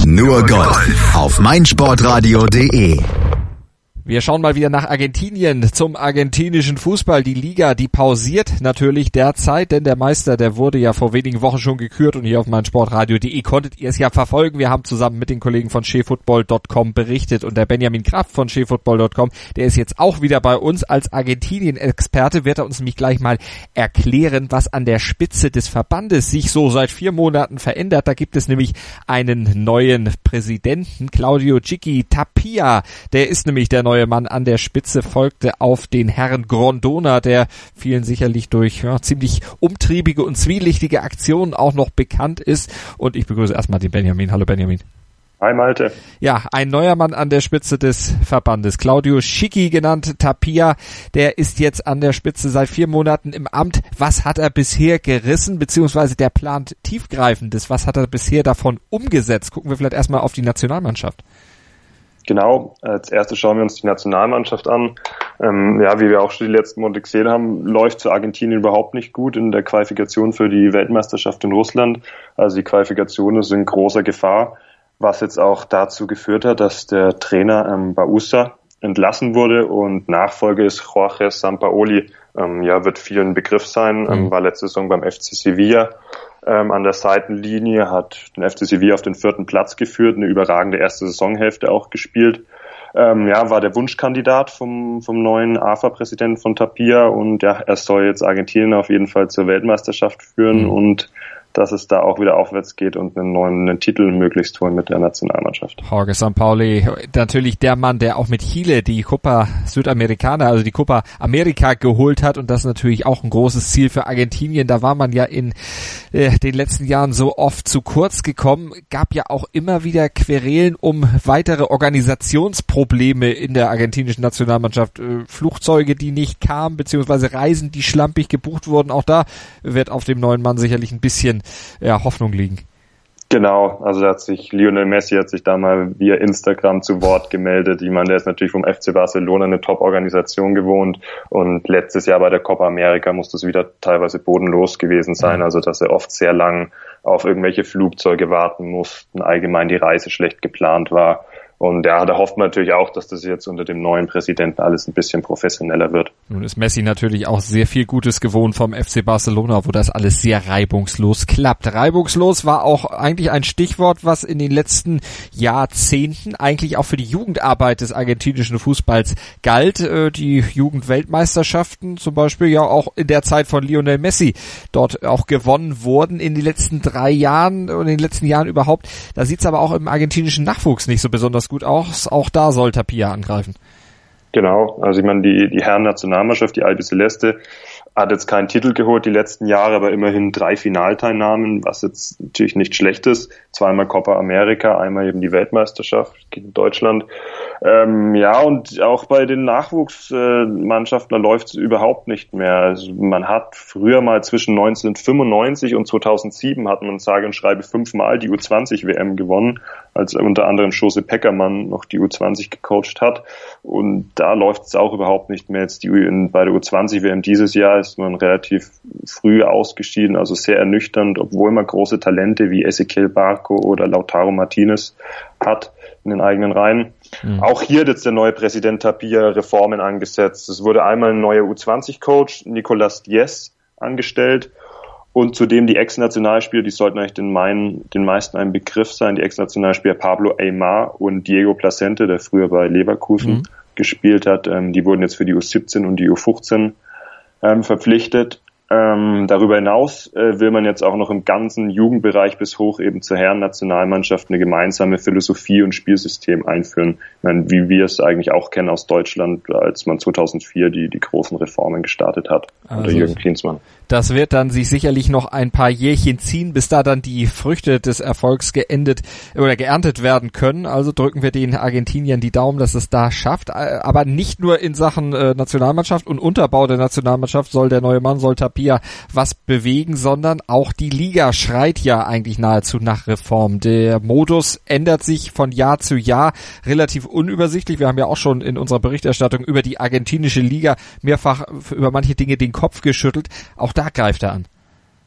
Nur Golf auf meinsportradio.de. Wir schauen mal wieder nach Argentinien zum argentinischen Fußball. Die Liga, die pausiert natürlich derzeit, denn der Meister, der wurde ja vor wenigen Wochen schon gekürt und hier auf meinsportradio.de konntet ihr es ja verfolgen. Wir haben zusammen mit den Kollegen von chefootball.com berichtet und der Benjamin Kraft von chefootball.com, der ist jetzt auch wieder bei uns als Argentinien-Experte, wird er uns nämlich gleich mal erklären, was an der Spitze des Verbandes sich so seit 4 Monaten verändert. Da gibt es nämlich einen neuen Präsidenten, Claudio Chiqui Tapia, der ist nämlich der neue Mann an der Spitze, folgte auf den Herrn Grondona, der vielen sicherlich durch ziemlich umtriebige und zwielichtige Aktionen auch noch bekannt ist. Und ich begrüße erstmal den Benjamin. Hallo Benjamin. Hi Malte. Ja, ein neuer Mann an der Spitze des Verbandes, Claudio Chiqui genannt Tapia, der ist jetzt an der Spitze seit 4 Monaten im Amt. Was hat er bisher gerissen, beziehungsweise der plant Tiefgreifendes? Was hat er bisher davon umgesetzt? Gucken wir vielleicht erstmal auf die Nationalmannschaft. Genau, als erstes schauen wir uns die Nationalmannschaft an. Wie wir auch schon die letzten Monate gesehen haben, läuft für Argentinien überhaupt nicht gut in der Qualifikation für die Weltmeisterschaft in Russland. Also die Qualifikation ist in großer Gefahr, was jetzt auch dazu geführt hat, dass der Trainer Bausa entlassen wurde und Nachfolger ist Jorge Sampaoli. Wird vielen ein Begriff sein, war letzte Saison beim FC Sevilla. An der Seitenlinie hat den FC Sevilla auf den 4. Platz geführt, eine überragende erste Saisonhälfte auch gespielt. War der Wunschkandidat vom neuen AFA-Präsidenten von Tapia und er soll jetzt Argentinien auf jeden Fall zur Weltmeisterschaft führen und dass es da auch wieder aufwärts geht und einen Titel möglichst holen mit der Nationalmannschaft. Jorge Sampaoli, natürlich der Mann, der auch mit Chile die Copa Sudamericana, also die Copa America geholt hat und das ist natürlich auch ein großes Ziel für Argentinien. Da war man ja in den letzten Jahren so oft zu kurz gekommen, gab ja auch immer wieder Querelen um weitere Organisationsprobleme in der argentinischen Nationalmannschaft. Flugzeuge, die nicht kamen, beziehungsweise Reisen, die schlampig gebucht wurden. Auch da wird auf dem neuen Mann sicherlich ein bisschen Hoffnung liegen. Genau, also Lionel Messi hat sich da mal via Instagram zu Wort gemeldet. Ich meine, der ist natürlich vom FC Barcelona eine Top-Organisation gewohnt und letztes Jahr bei der Copa America muss das wieder teilweise bodenlos gewesen sein, also dass er oft sehr lang auf irgendwelche Flugzeuge warten mussten, allgemein die Reise schlecht geplant war. Und da hofft man natürlich auch, dass das jetzt unter dem neuen Präsidenten alles ein bisschen professioneller wird. Nun ist Messi natürlich auch sehr viel Gutes gewohnt vom FC Barcelona, wo das alles sehr reibungslos klappt. Reibungslos war auch eigentlich ein Stichwort, was in den letzten Jahrzehnten eigentlich auch für die Jugendarbeit des argentinischen Fußballs galt. Die Jugendweltmeisterschaften zum Beispiel ja auch in der Zeit von Lionel Messi dort auch gewonnen wurden in den letzten 3 Jahren und in den letzten Jahren überhaupt. Da sieht's aber auch im argentinischen Nachwuchs nicht so besonders gut aus. Auch da soll Tapia angreifen. Genau, also ich meine, die Herren-Nationalmannschaft, die Albiceleste, hat jetzt keinen Titel geholt die letzten Jahre, aber immerhin 3 Finalteilnahmen, was jetzt natürlich nicht schlecht ist. 2-mal Copa America, einmal eben die Weltmeisterschaft gegen Deutschland. Und auch bei den Nachwuchsmannschaften läuft es überhaupt nicht mehr. Also man hat früher mal zwischen 1995 und 2007 hat man sage und schreibe 5-mal die U20-WM gewonnen, als unter anderem Jose Peckermann noch die U20 gecoacht hat. Und da läuft es auch überhaupt nicht mehr. Jetzt bei der U20-WM dieses Jahr ist man relativ früh ausgeschieden, also sehr ernüchternd, obwohl man große Talente wie Ezequiel Barco oder Lautaro Martinez hat in den eigenen Reihen. Auch hier hat jetzt der neue Präsident Tapia Reformen angesetzt. Es wurde einmal ein neuer U20-Coach, Nicolas Diez, angestellt und zudem die Ex-Nationalspieler, die sollten eigentlich den meisten ein Begriff sein, die Ex-Nationalspieler Pablo Aimar und Diego Placente, der früher bei Leverkusen gespielt hat, die wurden jetzt für die U17 und die U15 verpflichtet. Darüber hinaus will man jetzt auch noch im ganzen Jugendbereich bis hoch eben zur Herren-Nationalmannschaft eine gemeinsame Philosophie und Spielsystem einführen, wie wir es eigentlich auch kennen aus Deutschland, als man 2004 die großen Reformen gestartet hat unter Jürgen Klinsmann. Das wird dann sich sicherlich noch ein paar Jährchen ziehen, bis da dann die Früchte des Erfolgs geerntet werden können. Also drücken wir den Argentiniern die Daumen, dass es da schafft. Aber nicht nur in Sachen Nationalmannschaft und Unterbau der Nationalmannschaft soll der neue Mann, soll Tapia was bewegen, sondern auch die Liga schreit ja eigentlich nahezu nach Reform. Der Modus ändert sich von Jahr zu Jahr, relativ unübersichtlich. Wir haben ja auch schon in unserer Berichterstattung über die argentinische Liga mehrfach über manche Dinge den Kopf geschüttelt. Auch da greift er an.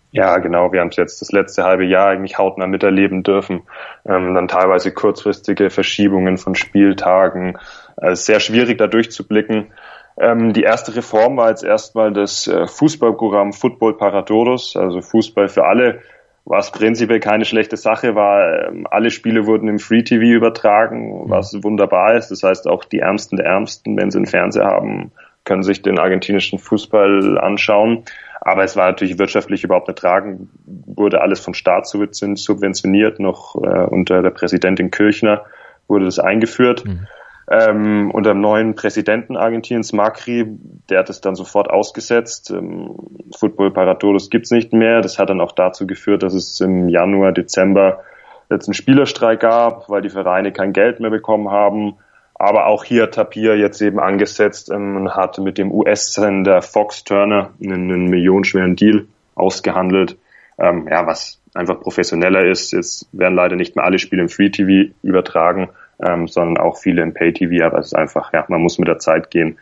Ja, genau. Wir haben es jetzt das letzte halbe Jahr eigentlich hautnah miterleben dürfen. Dann teilweise kurzfristige Verschiebungen von Spieltagen. Sehr schwierig, da durchzublicken. Die erste Reform war jetzt erstmal das Fußballprogramm Football para Todos, also Fußball für alle, was prinzipiell keine schlechte Sache war. Alle Spiele wurden im Free TV übertragen, was wunderbar ist. Das heißt, auch die Ärmsten der Ärmsten, wenn sie einen Fernseher haben, können sich den argentinischen Fußball anschauen. Aber es war natürlich wirtschaftlich überhaupt nicht tragend, wurde alles vom Staat subventioniert, noch unter der Präsidentin Kirchner wurde das eingeführt. Unter dem neuen Präsidenten Argentiniens, Macri, der hat es dann sofort ausgesetzt. Football para Todos gibt's nicht mehr. Das hat dann auch dazu geführt, dass es im Januar, Dezember jetzt einen Spielerstreik gab, weil die Vereine kein Geld mehr bekommen haben. Aber auch hier Tapia jetzt eben angesetzt und hat mit dem US-Sender Fox Turner einen millionenschweren Deal ausgehandelt, was einfach professioneller ist. Jetzt werden leider nicht mehr alle Spiele im Free TV übertragen, sondern auch viele im Pay TV, aber es ist einfach, man muss mit der Zeit gehen.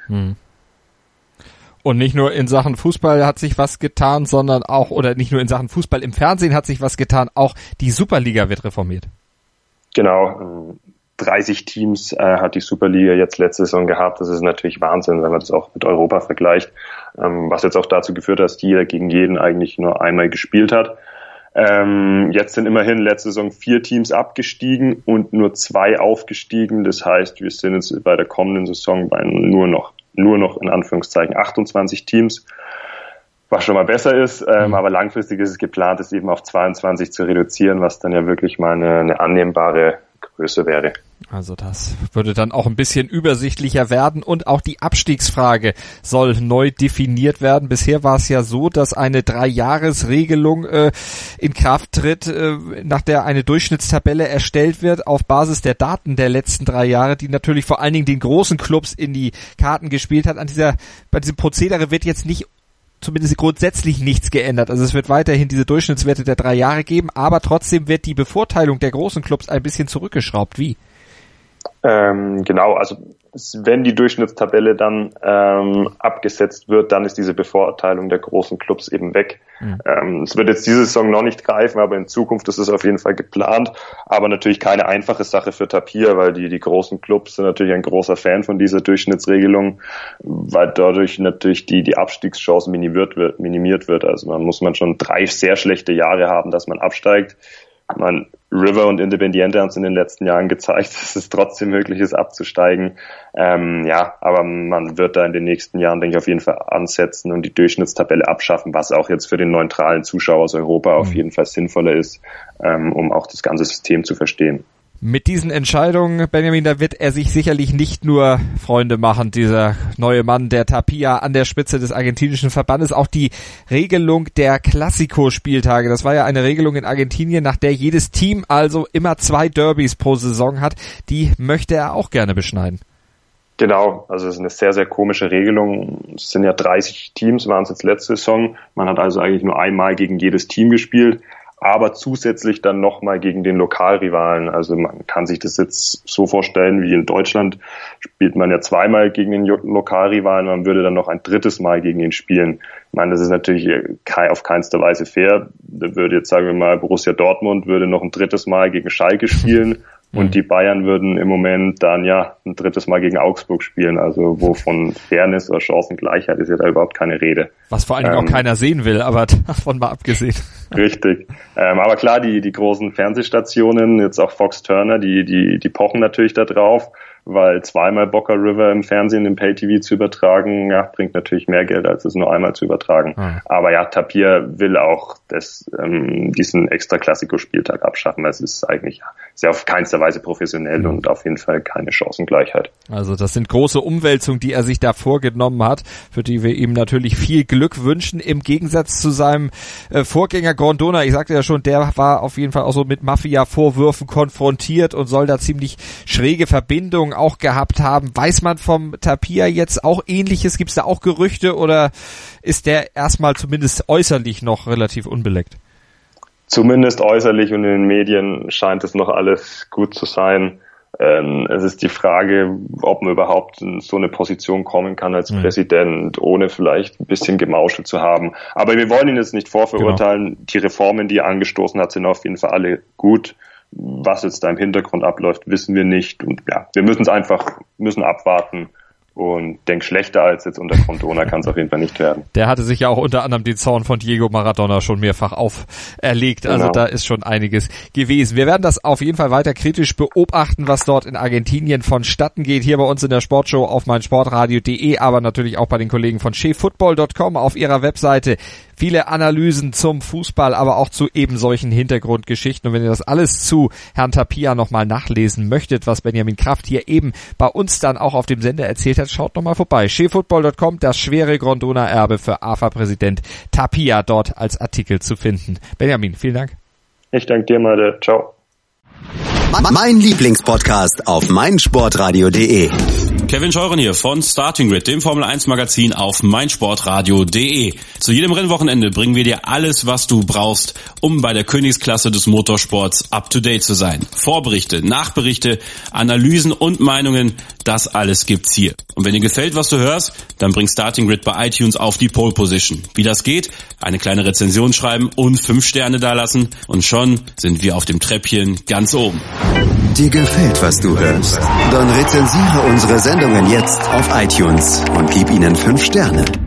Und nicht nur in Sachen Fußball hat sich was getan, sondern auch, oder nicht nur in Sachen Fußball im Fernsehen hat sich was getan, auch die Superliga wird reformiert. Genau, 30 Teams hat die Superliga jetzt letzte Saison gehabt. Das ist natürlich Wahnsinn, wenn man das auch mit Europa vergleicht, was jetzt auch dazu geführt hat, dass jeder gegen jeden eigentlich nur einmal gespielt hat. Jetzt sind immerhin letzte Saison 4 Teams abgestiegen und nur 2 aufgestiegen. Das heißt, wir sind jetzt bei der kommenden Saison bei nur noch in Anführungszeichen 28 Teams, was schon mal besser ist. Aber langfristig ist es geplant, es eben auf 22 zu reduzieren, was dann ja wirklich mal eine annehmbare Größe wäre. Also das würde dann auch ein bisschen übersichtlicher werden und auch die Abstiegsfrage soll neu definiert werden. Bisher war es ja so, dass eine 3-Jahres-Regelung in Kraft tritt, nach der eine Durchschnittstabelle erstellt wird auf Basis der Daten der letzten 3 Jahre, die natürlich vor allen Dingen den großen Clubs in die Karten gespielt hat. Bei diesem Prozedere wird jetzt nicht zumindest grundsätzlich nichts geändert. Also es wird weiterhin diese Durchschnittswerte der 3 Jahre geben, aber trotzdem wird die Bevorteilung der großen Clubs ein bisschen zurückgeschraubt. Wie? Genau, also wenn die Durchschnittstabelle dann abgesetzt wird, dann ist diese Bevorteilung der großen Clubs eben weg. Es wird jetzt diese Saison noch nicht greifen, aber in Zukunft ist es auf jeden Fall geplant. Aber natürlich keine einfache Sache für Tapia, weil die großen Clubs sind natürlich ein großer Fan von dieser Durchschnittsregelung, weil dadurch natürlich die Abstiegschancen minimiert wird. Also man muss schon 3 sehr schlechte Jahre haben, dass man absteigt. River und Independiente haben es in den letzten Jahren gezeigt, dass es trotzdem möglich ist, abzusteigen. Aber man wird da in den nächsten Jahren, denke ich, auf jeden Fall ansetzen und die Durchschnittstabelle abschaffen, was auch jetzt für den neutralen Zuschauer aus Europa auf jeden Fall sinnvoller ist, um auch das ganze System zu verstehen. Mit diesen Entscheidungen, Benjamin, da wird er sich sicherlich nicht nur Freunde machen, dieser neue Mann, der Tapia an der Spitze des argentinischen Verbandes. Auch die Regelung der Clasico-Spieltage, das war ja eine Regelung in Argentinien, nach der jedes Team also immer 2 Derbys pro Saison hat, die möchte er auch gerne beschneiden. Genau, also es ist eine sehr, sehr komische Regelung. Es sind ja 30 Teams, waren es jetzt letzte Saison. Man hat also eigentlich nur einmal gegen jedes Team gespielt, aber zusätzlich dann nochmal gegen den Lokalrivalen. Also man kann sich das jetzt so vorstellen, wie in Deutschland spielt man ja 2-mal gegen den Lokalrivalen, man würde dann noch ein 3. Mal gegen ihn spielen. Ich meine, das ist natürlich auf keinster Weise fair. Da würde jetzt, sagen wir mal, Borussia Dortmund würde noch ein 3. Mal gegen Schalke spielen. Und die Bayern würden im Moment dann ein 3. Mal gegen Augsburg spielen. Also wo von Fairness oder Chancengleichheit ist ja da überhaupt keine Rede. Was vor allen Dingen auch keiner sehen will, aber davon mal abgesehen. Richtig. Aber klar, die großen Fernsehstationen, jetzt auch Fox Turner, die pochen natürlich da drauf, weil 2-mal Boca River im Fernsehen, im Pay-TV zu übertragen, bringt natürlich mehr Geld, als es nur einmal zu übertragen. Aber Tapia will auch diesen Extra-Clasico-Spieltag abschaffen. Es ist eigentlich sehr auf keinster Weise professionell und auf jeden Fall keine Chancengleichheit. Also das sind große Umwälzungen, die er sich da vorgenommen hat, für die wir ihm natürlich viel Glück wünschen. Im Gegensatz zu seinem Vorgänger Grondona, ich sagte ja schon, der war auf jeden Fall auch so mit Mafia-Vorwürfen konfrontiert und soll da ziemlich schräge Verbindungen auch gehabt haben. Weiß man vom Tapia jetzt auch Ähnliches? Gibt es da auch Gerüchte oder ist der erstmal zumindest äußerlich noch relativ unbeleckt? Zumindest äußerlich und in den Medien scheint es noch alles gut zu sein. Es ist die Frage, ob man überhaupt in so eine Position kommen kann als Präsident, ohne vielleicht ein bisschen gemauschelt zu haben. Aber wir wollen ihn jetzt nicht vorverurteilen. Genau. Die Reformen, die er angestoßen hat, sind auf jeden Fall alle gut. Was jetzt da im Hintergrund abläuft, wissen wir nicht. Und ja, wir müssen abwarten. Und denk, schlechter als jetzt unter Grondona kann es auf jeden Fall nicht werden. Der hatte sich ja auch unter anderem den Zorn von Diego Maradona schon mehrfach auferlegt. Also da ist schon einiges gewesen. Wir werden das auf jeden Fall weiter kritisch beobachten, was dort in Argentinien vonstatten geht. Hier bei uns in der Sportshow auf meinsportradio.de, aber natürlich auch bei den Kollegen von cheffootball.com auf ihrer Webseite. Viele Analysen zum Fußball, aber auch zu eben solchen Hintergrundgeschichten. Und wenn ihr das alles zu Herrn Tapia nochmal nachlesen möchtet, was Benjamin Kraft hier eben bei uns dann auch auf dem Sender erzählt hat, schaut nochmal vorbei. cheffootball.com, das schwere Grondona-Erbe für AFA-Präsident Tapia, dort als Artikel zu finden. Benjamin, vielen Dank. Ich danke dir, Malte. Ciao. Mein Lieblingspodcast auf meinsportradio.de. Kevin Scheuren hier von Starting Grid, dem Formel 1 Magazin auf meinsportradio.de. Zu jedem Rennwochenende bringen wir dir alles, was du brauchst, um bei der Königsklasse des Motorsports up to date zu sein. Vorberichte, Nachberichte, Analysen und Meinungen, das alles gibt's hier. Und wenn dir gefällt, was du hörst, dann bring Starting Grid bei iTunes auf die Pole Position. Wie das geht? Eine kleine Rezension schreiben und 5 Sterne dalassen und schon sind wir auf dem Treppchen ganz oben. Dir gefällt, was du hörst? Dann rezensiere unsere Sendungen jetzt auf iTunes und gib ihnen 5 Sterne.